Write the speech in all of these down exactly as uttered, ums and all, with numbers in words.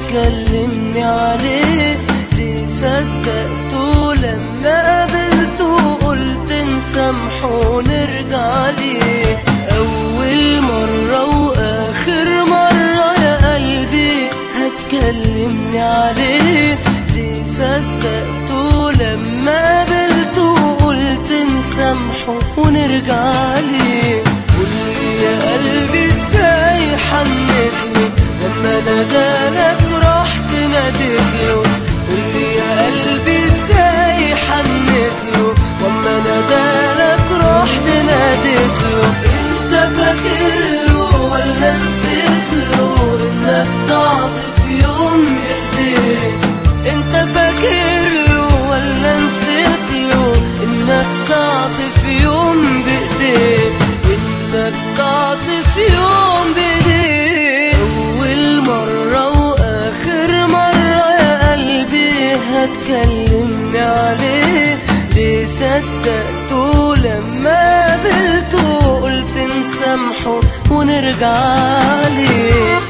هتكلمني عليه؟ ليه صدقته لما قابلته قلت نسامحه ونرجع ليه؟ أول مرة وآخر مرة يا قلبي هتكلمني عليه؟ ليه صدقته لما قابلته قلت نسامحه ونرجع ليه؟ قولي يا قلبي ازاي حنتني لما نادالك رحت ناديتله؟ قولي يا قلبي ازاي حنتله لما نادالك رحت ناديتله؟ انت فاكرله ولا نسيتله انك تعطف يوم ايديك؟ انت فاكرله ولا نسيتله انك تعطف يوم بايديك؟ انك تعطف يوم بايديك. اول مرة واخر مرة يا قلبي هتكلمني عليه؟ ليه صدقته لما قابلته قلت نسامحه ونرجع ليه؟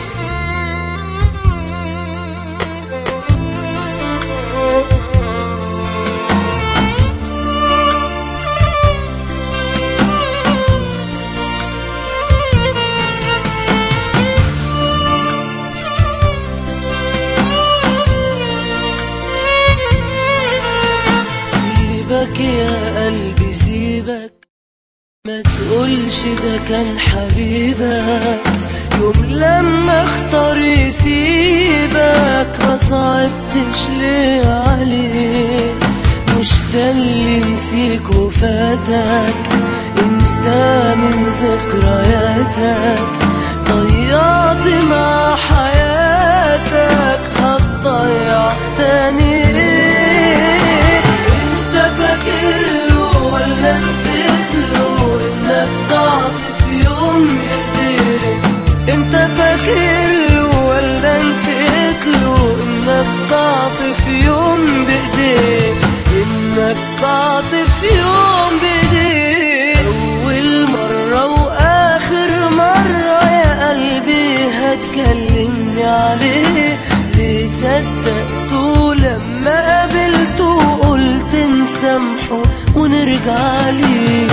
سيبك يا قلبي سيبك، ما تقولش ده كان حبيبك. يوم لما اختار يسيبك ما صعبتش ليه عليه؟ مش ده اللي نسيك وفاتك؟ انسى من ذكرياتك، ضيعت مع حياتك هتضيع تاني ايه؟ انت فاكرله ولا نسيتله انك تعطف يوم ايديك؟ انت فاكرله ولا نسيتله انك تعطف يوم بايديك؟ انك تعطف يوم بايديك. اول مرة واخر مرة يا قلبي هتكلمني عليه؟ ليه صدقته لما قابلته قلت نسامحه ونرجع ليه؟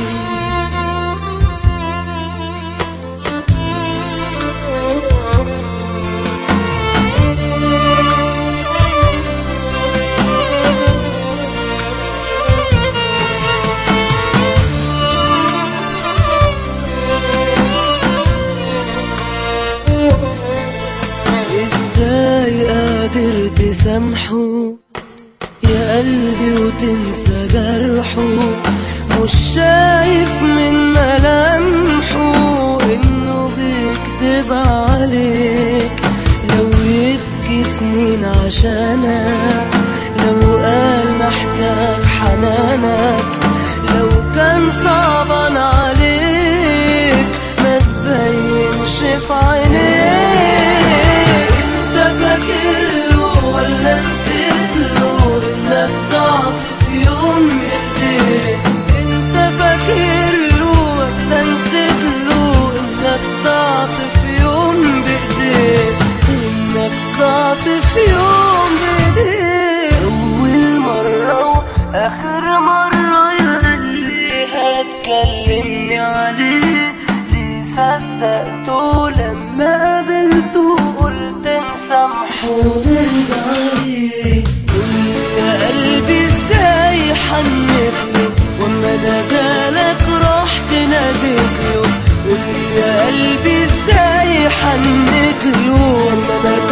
ازاي قادر تسامحه يا قلبي وتنسى جرحه؟ مش شايف من ملامحه انه بيكدب عليك؟ لو يبكي سنين عشانك، لو قال محتاج حنانك، لو كان صعبان عليك ما تبينش في عينيك. انت فاكرله ولا نسيتله انك تعطف يوم ايديك؟ انت فاكرله ولا نسيتله انك تعطف يوم بايديك؟ انك تعطف يوم بايديك. اول مرة واخر مرة يا قلبي هتكلمني عليه؟ ليه صدقته لما قابلته قلت نسامحه ونرجع ليه؟ قولي يا قلبي ازاي حنتني وما نادالك رحت ناديتله؟ قولي يا قلبي ازاي حنتله وما